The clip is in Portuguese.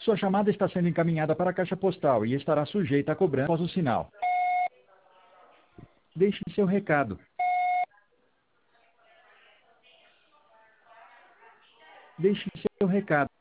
Sua chamada está sendo encaminhada para a caixa postal e estará sujeita a cobrança após o sinal. Deixe seu recado. Deixe seu recado.